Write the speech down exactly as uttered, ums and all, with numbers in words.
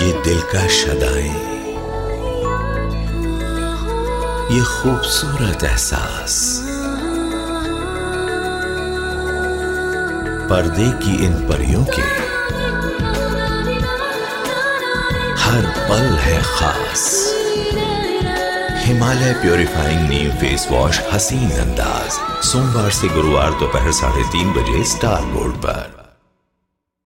ये दिलकश अदाएं, ये खूबसूरत एहसास, पर्दे की इन परियों के हर पल है खास। Himalaya purifying neem face wash हसीन अंदाज, सोमवार से गुरुवार दोपहर साढ़े तीन बजे स्टार गोल्ड पर।